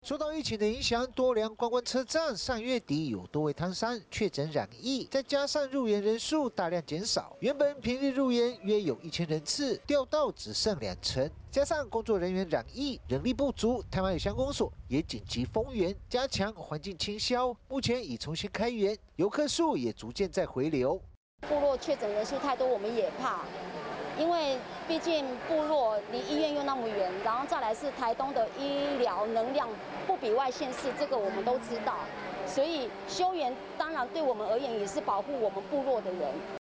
受到疫情的影响，多良观光车站上月底有多位摊商确诊染疫，再加上入园人数大量减少，原本平日入园约有1000人次，掉到只剩20%。加上工作人员染疫，人力不足，台湾有乡公所也紧急封园，加强环境清消。目前已重新开园，游客数也逐渐在回流。 部落确诊人数太多，我们也怕。因为毕竟部落离医院又那么远，然后再来是台东的医疗能量不比外县市，这个我们都知道。所以休园当然对我们而言也是保护我们部落的人。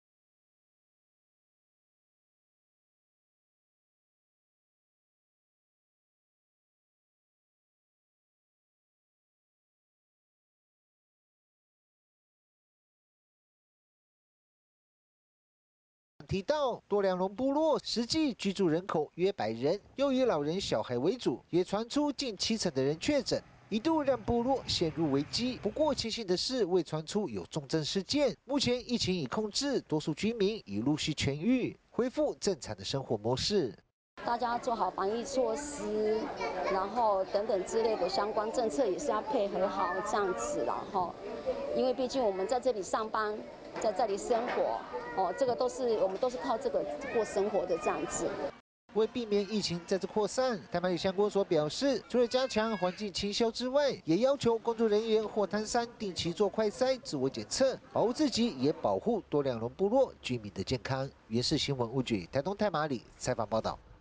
提到多良龙部落实际居住人口约100人，又以老人小孩为主，也传出近70%的人确诊，一度让部落陷入危机。不过庆幸的是，未传出有重症事件。目前疫情已控制，多数居民已陆续痊愈，恢复正常的生活模式。 大家做好防疫措施，然后等等之类的相关政策也是要配合好这样子了哈。因为毕竟我们在这里上班，在这里生活，这个我们都是靠这个过生活的这样子。 为避免疫情再次扩散，台湾有乡公所表示，除了加强环境清消之外，也要求工作人员或摊商定期做快筛、自我检测，保护自己，也保护多良龙部落居民的健康。原视新闻吴举台东太麻里采访报道。